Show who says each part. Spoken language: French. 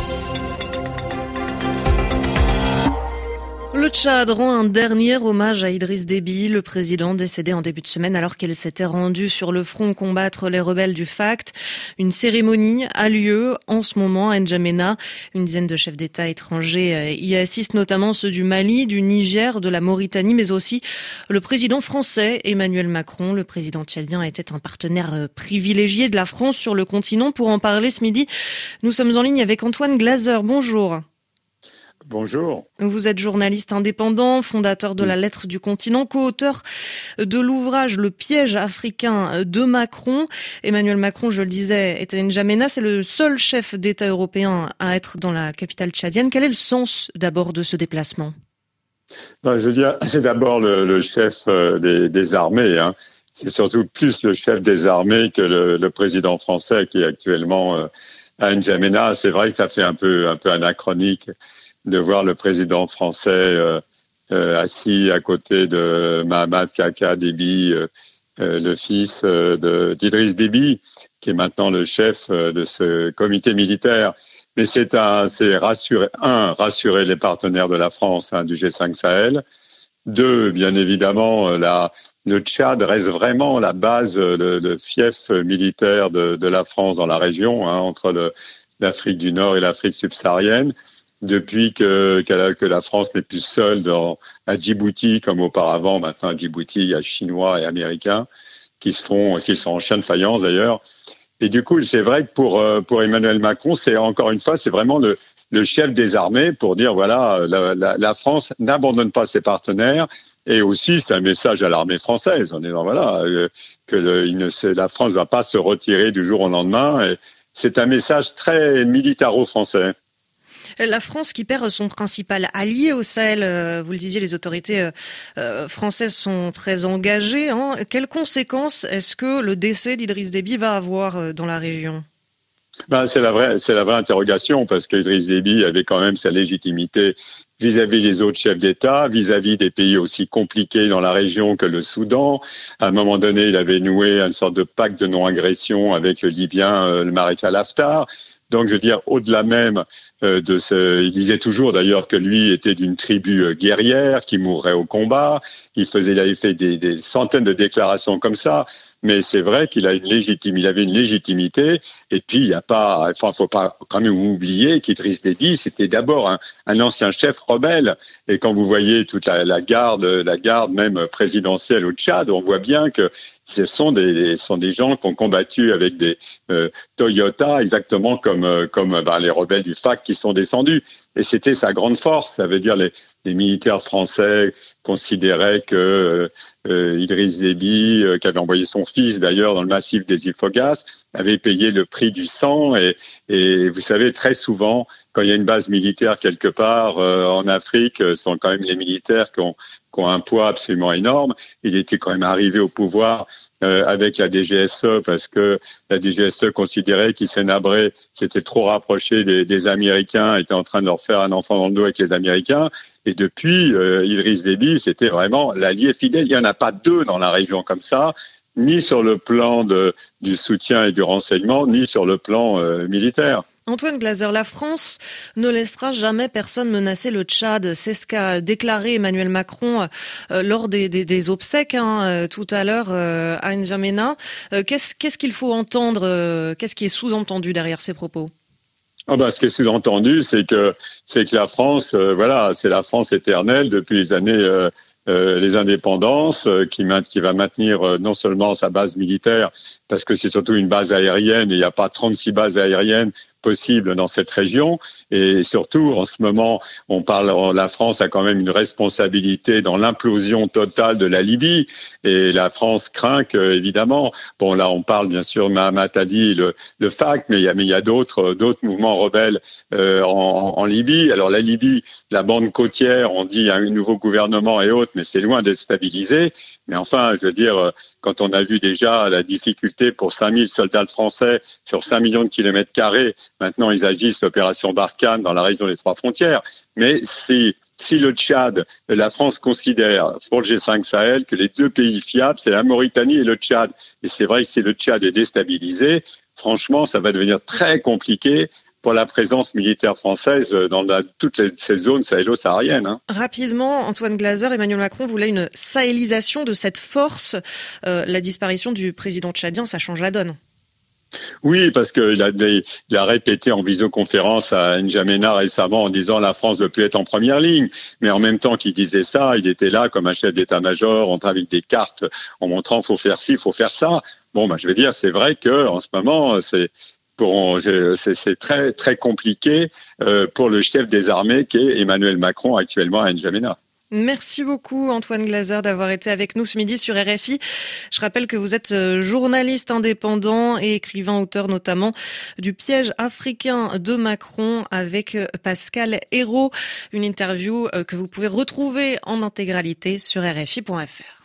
Speaker 1: Le Tchad rend un dernier hommage à Idriss Déby, le président décédé en début de semaine alors qu'il s'était rendu sur le front combattre les rebelles du FACT. Une cérémonie a lieu en ce moment à N'Djamena. Une dizaine de chefs d'État étrangers y assistent, notamment ceux du Mali, du Niger, de la Mauritanie, mais aussi le président français Emmanuel Macron. Le président tchadien était un partenaire privilégié de la France sur le continent. Pour en parler ce midi, nous sommes en ligne avec Antoine Glaser. Bonjour.
Speaker 2: Bonjour.
Speaker 1: Vous êtes journaliste indépendant, fondateur de la Lettre du Continent, co-auteur de l'ouvrage Le piège africain de Macron. Emmanuel Macron, je le disais, était à N'Djamena. C'est le seul chef d'État européen à être dans la capitale tchadienne. Quel est le sens d'abord de ce déplacement ?
Speaker 2: Je veux dire, c'est d'abord le chef des armées. C'est surtout plus le chef des armées que le président français qui est actuellement à N'Djamena. C'est vrai que ça fait un peu anachronique de voir le président français assis à côté de Mahamat Kaka Déby, le fils d'Idriss Déby, qui est maintenant le chef de ce comité militaire. Mais c'est rassurer les partenaires de la France, du G5 Sahel. 2, bien évidemment, le Tchad reste vraiment la base, le fief militaire de la France dans la région, entre l'Afrique du Nord et l'Afrique subsaharienne. Depuis que la France n'est plus seule à Djibouti comme auparavant. Maintenant à Djibouti, il y a Chinois et Américains qui sont en chien de faïence d'ailleurs. Et du coup, c'est vrai que pour Emmanuel Macron, c'est encore une fois, c'est vraiment le chef des armées pour dire voilà, la France n'abandonne pas ses partenaires. Et aussi, c'est un message à l'armée française en disant voilà que la France ne va pas se retirer du jour au lendemain. Et c'est un message très militaro-français.
Speaker 1: La France qui perd son principal allié au Sahel, vous le disiez, les autorités françaises sont très engagées. Quelles conséquences est-ce que le décès d'Idriss Déby va avoir dans la région ?
Speaker 2: C'est la vraie interrogation, parce qu'Idriss Déby avait quand même sa légitimité vis-à-vis des autres chefs d'État, vis-à-vis des pays aussi compliqués dans la région que le Soudan. À un moment donné, il avait noué une sorte de pacte de non-agression avec le Libyen, le maréchal Haftar. Donc, je veux dire, au-delà même il disait toujours d'ailleurs que lui était d'une tribu guerrière qui mourrait au combat. Il avait fait des centaines de déclarations comme ça. Mais c'est vrai qu'il avait une légitimité. Et puis, faut pas quand même oublier qu'Idriss Déby, c'était d'abord un ancien chef rebelle. Et quand vous voyez toute la garde même présidentielle au Tchad, on voit bien que ce sont des gens qui ont combattu avec des Toyota, exactement comme les rebelles du FACT qui sont descendus. Et c'était sa grande force. Ça veut dire les militaires français considéraient que Idriss Déby, qui avait envoyé son fils d'ailleurs dans le massif des Ifoghas, avait payé le prix du sang. Et vous savez, très souvent, quand il y a une base militaire quelque part en Afrique, ce sont quand même les militaires qui ont un poids absolument énorme. Il était quand même arrivé au pouvoir avec la DGSE, parce que la DGSE considérait qu'Hissène-Habré s'était trop rapproché des Américains, était en train de leur faire un enfant dans le dos avec les Américains. Et depuis, Idriss Déby, c'était vraiment l'allié fidèle. Il n'y en a pas deux dans la région comme ça, ni sur le plan du soutien et du renseignement, ni sur le plan militaire.
Speaker 1: Antoine Glaser, la France ne laissera jamais personne menacer le Tchad. C'est ce qu'a déclaré Emmanuel Macron lors des obsèques tout à l'heure à N'Djamena. Qu'est-ce qu'il faut entendre Qu'est-ce qui est sous-entendu derrière ces propos ?
Speaker 2: Ce qui est sous-entendu, c'est que la France, c'est la France éternelle depuis les années les indépendances, qui va maintenir non seulement sa base militaire, parce que c'est surtout une base aérienne, et il n'y a pas 36 bases aériennes possibles dans cette région. Et surtout, en ce moment, la France a quand même une responsabilité dans l'implosion totale de la Libye, et la France craint que, évidemment, là on parle bien sûr, Mahamat a dit le FACT, mais il y a d'autres mouvements rebelles en Libye. Alors la Libye, la bande côtière, on dit un nouveau gouvernement et autres, mais c'est loin d'être stabilisé. Mais enfin, je veux dire, quand on a vu déjà la difficulté pour 5000 soldats français sur 5 millions de kilomètres carrés, maintenant ils agissent l'opération Barkhane dans la région des 3 frontières. Mais si le Tchad, la France considère pour le G5 Sahel que les deux pays fiables, c'est la Mauritanie et le Tchad. Et c'est vrai que si le Tchad est déstabilisé, franchement, ça va devenir très compliqué pour la présence militaire française dans toutes ces zones sahélo-sahariennes. Hein.
Speaker 1: Rapidement, Antoine Glaser, Emmanuel Macron voulait une sahélisation de cette force. La disparition du président tchadien, ça change la donne.
Speaker 2: Oui, parce qu'il a répété en visioconférence à N'Djamena récemment en disant la France ne veut plus être en première ligne. Mais en même temps qu'il disait ça, il était là comme un chef d'état-major, en train avec des cartes, en montrant faut faire ci, faut faire ça. Bon, je vais dire, c'est vrai que en ce moment, c'est très très compliqué pour le chef des armées qui est Emmanuel Macron actuellement à N'Djamena.
Speaker 1: Merci beaucoup Antoine Glaser d'avoir été avec nous ce midi sur RFI. Je rappelle que vous êtes journaliste indépendant et écrivain, auteur notamment du Piège africain de Macron avec Pascal Hérault. Une interview que vous pouvez retrouver en intégralité sur RFI.fr.